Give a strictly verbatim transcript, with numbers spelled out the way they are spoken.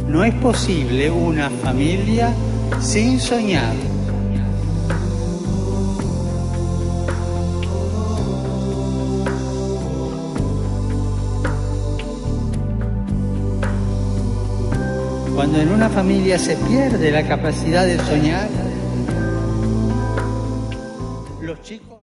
No es posible una familia sin soñar. Cuando en una familia se pierde la capacidad de soñar, los chicos...